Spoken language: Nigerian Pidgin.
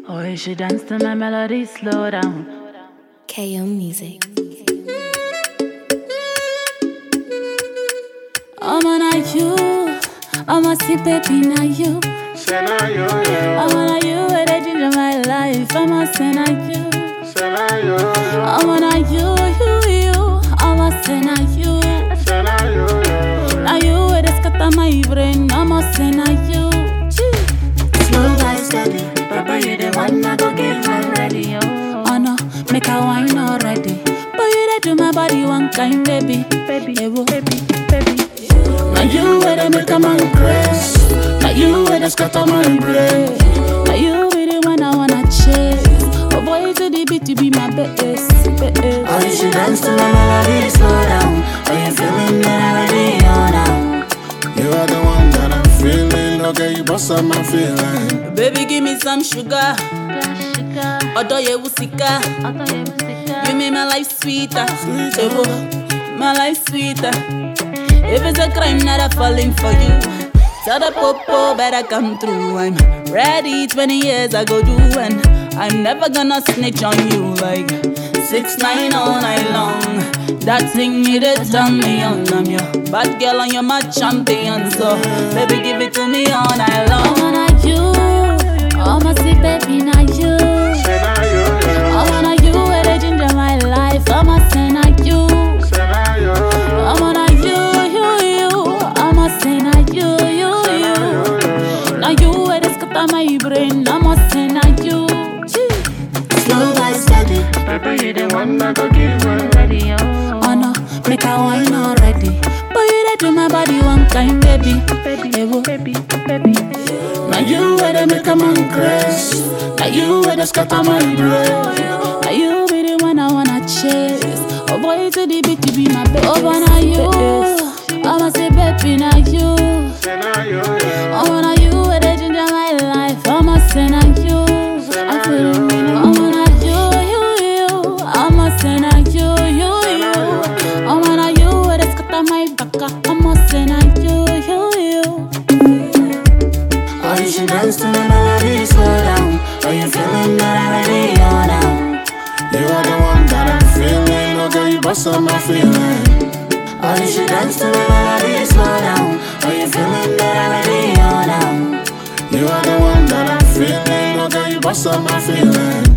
Oh, you should dance to my melody, slow down. KO Music. I'm on you, I'm a see baby now you. Say now you, yeah. I'm on you, where they ginger my life. I'm a say now you. Say now you, yeah. I'm on you. I'm a say now you. Say now you, yeah. Now you, where they scatter my brain. I'm a say now you. Slow by steady, Papa, you the one I go give one ready, Oh no, make a wine already. But you dey do my body one kind, baby. baby, Ewo. baby. Now you where they make a man craze. Now you where they scatter my brain. Now you be the one I wanna chase. Oh boy, to the beat, you be my best. Oh, you should dance to my melody, slow down. Are you feeling that already, oh now? You are the one that I'm feeling. Okay, you bust up my feeling. Baby, give me some sugar. Odoye usika. You make my life sweeter. Ewo, my life sweeter. If it's a crime that I'm falling for you, tell the popo better come through. I'm ready, 20 years I go do, and I'm never gonna snitch on you like 6ix9ine all night long. That thing you did turn me on. I'm your bad girl and you're my champion, so baby give it to me all night long. I'm on you, I'm a see baby now you. Say now you, yeah. I'm on you, where they ginger my life. I'm a say now you. Say now you, yeah. I'm on you. I'm a say now you. Now you, where they scatter my brain. I'm a say now you. Slow by steady, Papa, you the one I go give one ready, Oh no, make a wine already. But you dey do my body one kind, baby. Ewo. baby. Now you where they make a man craze. Now you where they scatter my brain. Now you be the one I wanna chase. Oh boy, to the beat, you be my baby. Oh, but now you, I'ma say baby, now you. Say now you, yeah. I'm on you, where they ginger my life. I'ma say now you. I feel the meaning. I'm on you. I'ma say now you. I'm on you, where they scatter my back. I'ma say now you. Oh, you should dance to my melody, slow down. Are you feeling that already, oh now? You are the one that I'm feeling. Okay, you bust up my feeling. Oh, you should dance to my melody, slow down. Are you feeling that already, oh now? You are the one that I'm feeling. Okay, you bust up my feeling.